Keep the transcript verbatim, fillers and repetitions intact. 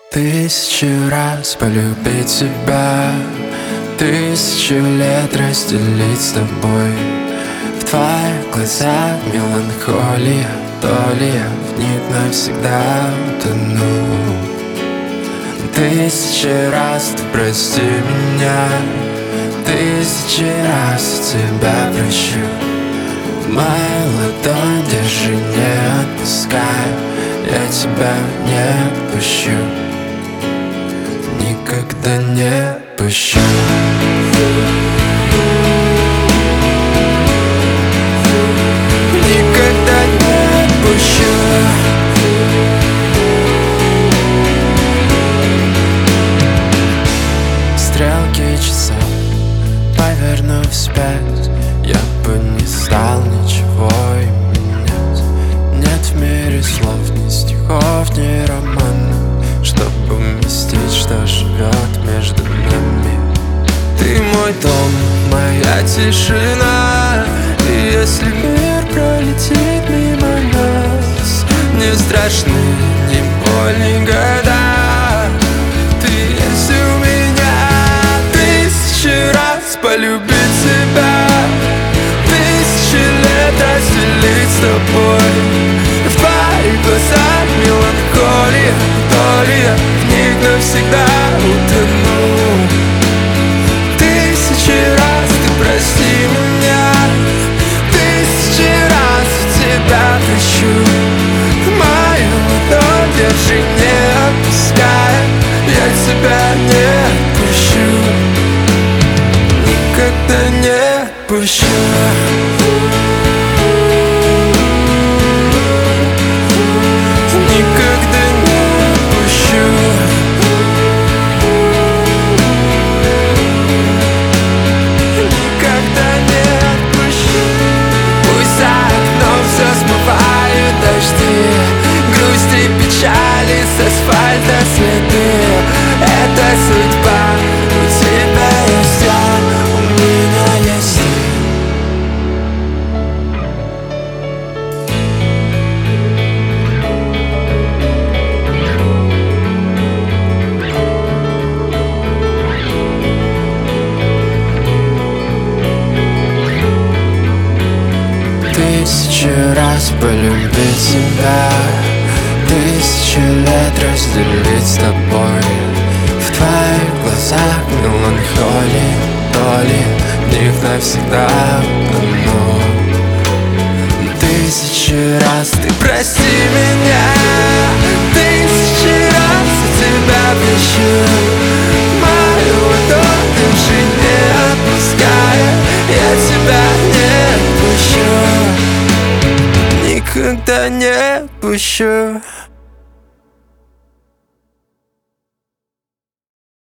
Тысячу раз полюбить тебя, тысячу лет разделить с тобой. В твоих глазах меланхолия, то ли я в них навсегда утону. Тысячи раз ты прости меня, тысячи раз тебя прощу. Мою ладонь держи, не отпускай, я тебя не отпущу, никогда не отпущу. Никогда не отпущу. Стрелки часов повернув вспять, я бы не стал ничего и менять. Нет в мире слов, ни стихов, ни романов, чтобы вместить, что живет между нами. Ты мой дом, моя тишина, и если мир пролетит мимо нас, не страшны ни боль, ни года. Ты есть у меня. Тысячи раз полюбить тебя, тысячи лет разделить с тобой. В твоих глазах меланхолия, то ли я в них навсегда утону. Тысячи раз ты прости меня, тысячи раз тебя прощу. Мою ладонь держи, не отпускай, я тебя не отпущу, никогда не отпущу. Никогда не отпущу. Никогда не отпущу. Пусть за окном все смывают дожди, грусть и печали с асфальта следы. Это судьба, у тебя есть я, у меня есть ты. Тысячу раз полюбить тебя, тысячу лет разделить с тобой. В твоих глазах меланхолия, то ли в них навсегда утону. Тысячи раз ты прости меня, тысячи раз я тебя прощу. Мою ладонь держи, не отпуская, я тебя не отпущу, никогда не отпущу.